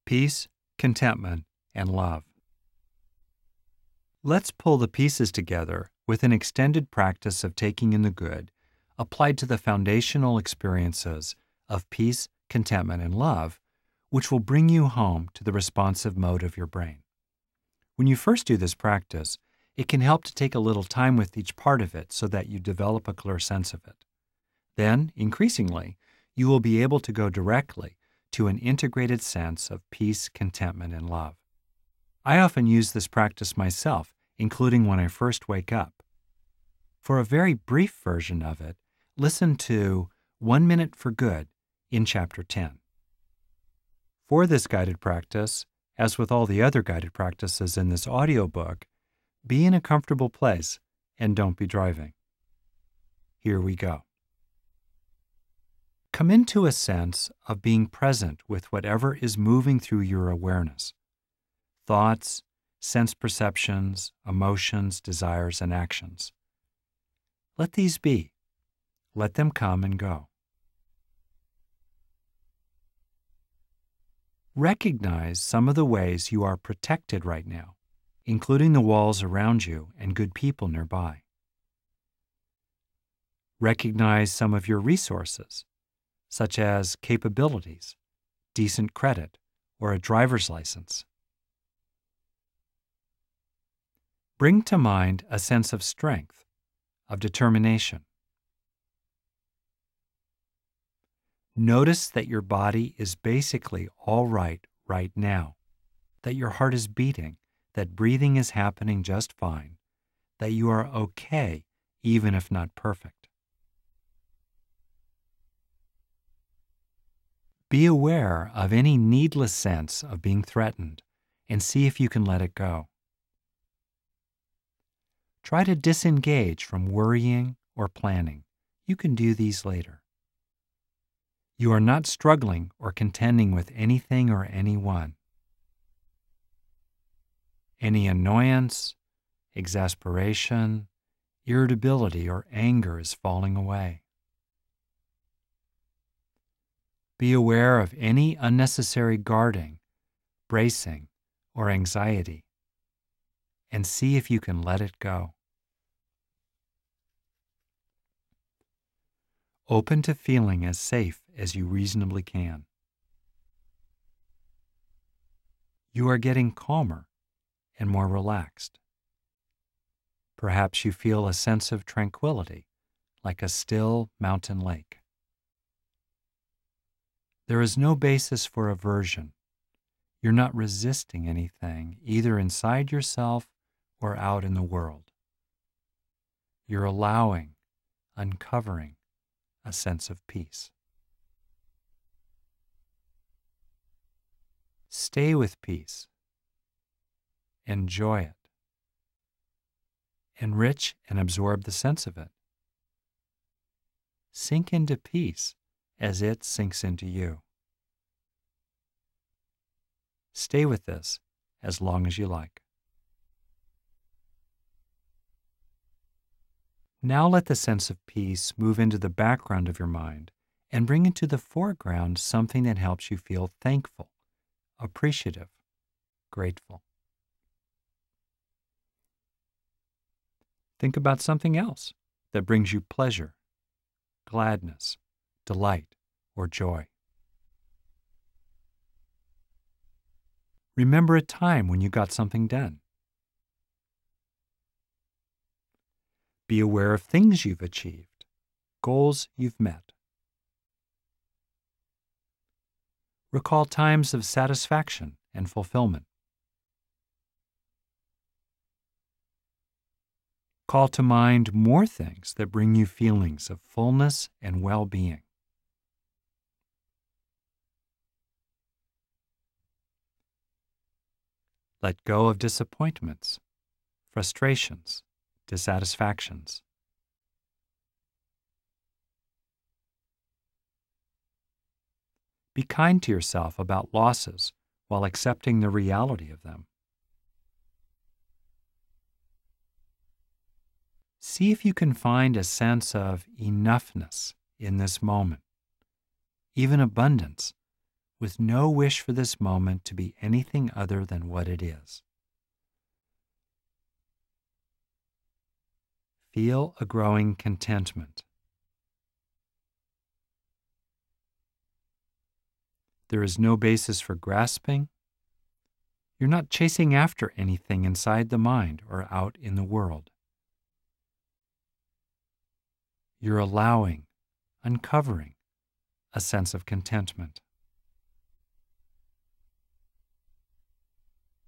peace, contentment, and love. Let's pull the pieces together with an extended practice of taking in the good applied to the foundational experiences of peace, contentment, and love, which will bring you home to the responsive mode of your brain. When you first do this practice, it can help to take a little time with each part of it so that you develop a clear sense of it. Then, increasingly, you will be able to go directly to an integrated sense of peace, contentment, and love. I often use this practice myself, including when I first wake up. For a very brief version of it, listen to 1 Minute for Good in Chapter 10. For this guided practice, as with all the other guided practices in this audiobook, be in a comfortable place and don't be driving. Here we go. Come into a sense of being present with whatever is moving through your awareness. Thoughts, sense perceptions, emotions, desires, and actions. Let these be. Let them come and go. Recognize some of the ways you are protected right now, including the walls around you and good people nearby. Recognize some of your resources, such as capabilities, decent credit, or a driver's license. Bring to mind a sense of strength, of determination. Notice that your body is basically all right now, that your heart is beating, that breathing is happening just fine, that you are okay even if not perfect. Be aware of any needless sense of being threatened and see if you can let it go. Try to disengage from worrying or planning. You can do these later. You are not struggling or contending with anything or anyone. Any annoyance, exasperation, irritability, or anger is falling away. Be aware of any unnecessary guarding, bracing, or anxiety, and see if you can let it go. Open to feeling as safe as you reasonably can. You are getting calmer and more relaxed. Perhaps you feel a sense of tranquility, like a still mountain lake. There is no basis for aversion. You're not resisting anything, either inside yourself or out in the world. You're allowing, uncovering a sense of peace. Stay with peace. Enjoy it. Enrich and absorb the sense of it. Sink into peace as it sinks into you. Stay with this as long as you like. Now let the sense of peace move into the background of your mind and bring into the foreground something that helps you feel thankful, appreciative, grateful. Think about something else that brings you pleasure, gladness, delight, or joy. Remember a time when you got something done. Be aware of things you've achieved, goals you've met. Recall times of satisfaction and fulfillment. Call to mind more things that bring you feelings of fullness and well-being. Let go of disappointments, frustrations, dissatisfactions. Be kind to yourself about losses while accepting the reality of them. See if you can find a sense of enoughness in this moment, even abundance, with no wish for this moment to be anything other than what it is. Feel a growing contentment. There is no basis for grasping. You're not chasing after anything inside the mind or out in the world. You're allowing, uncovering a sense of contentment.